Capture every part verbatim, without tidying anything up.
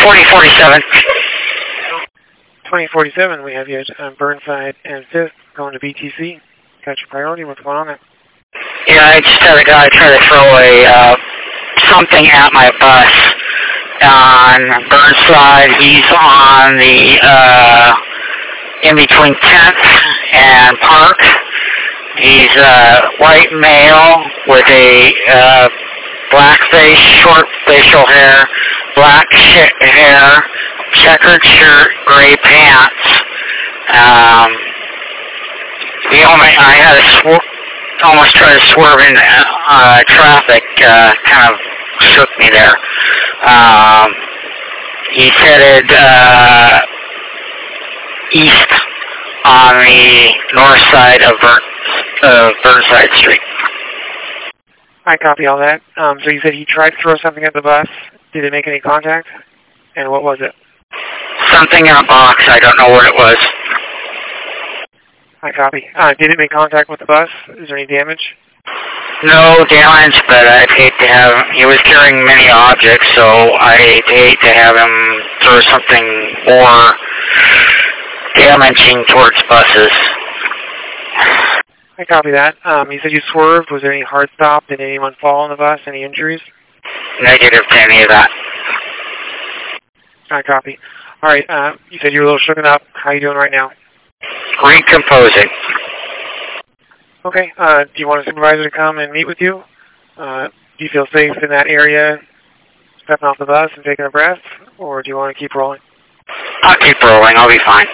twenty forty-seven. twenty forty-seven, we have you at um, Burnside and fifth, going to B T C. Got your priority, what's going on there? Yeah, I just had a guy try to throw a, uh, something at my bus on Burnside. He's on the, uh, in between tenth and Park. He's a white male with a, uh, black face, short facial hair, black sh hair, checkered shirt, gray pants. Um, the only, I had a sw almost tried to swerve in uh, traffic, uh, kind of shook me there. Um, he's headed uh, east on the north side of Burn, uh, Burnside Street. I copy all that. Um, so you said he tried to throw something at the bus. Did it make any contact? And what was it? Something in a box. I don't know what it was. I copy. Uh, did it make contact with the bus? Is there any damage? No damage, but I'd hate to have him. He was carrying many objects, so I'd hate to have him throw something more damaging towards buses. I copy that. Um, you said you swerved. Was there any hard stop? Did anyone fall on the bus? Any injuries? Negative to any of that. I copy. All right. Uh, you said you were a little shooken up. How are you doing right now? Recomposing. Okay. Uh, do you want a supervisor to come and meet with you? Uh, do you feel safe in that area, stepping off the bus and taking a breath, or do you want to keep rolling? I'll keep rolling. I'll be fine.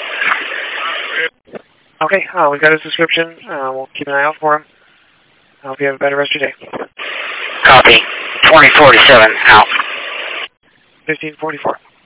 Okay. Uh, we've got his description. Uh, we'll keep an eye out for him. I hope you have a better rest of your day. Copy. twenty forty-seven out. fifteen forty-four.